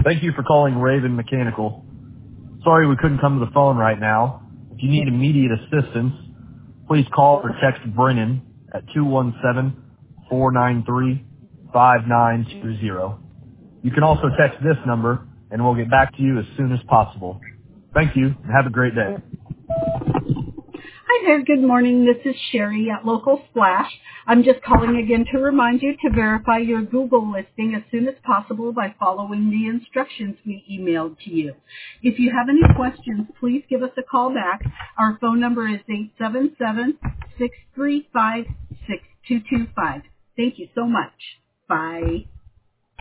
Thank you for calling Raven Mechanical. Sorry we couldn't come to the phone right now. If you need immediate assistance, please call or text Brennan at 217-493-5920. You can also text this number, and we'll get back to you as soon as possible. Thank you, and have a great day. Hi there, good morning. This is Sherry at Local Splash. I'm just calling again to remind you to verify your Google listing as soon as possible by following the instructions we emailed to you. If you have any questions, please give us a call back. Our phone number is 877-635-6225. Thank you so much. Bye.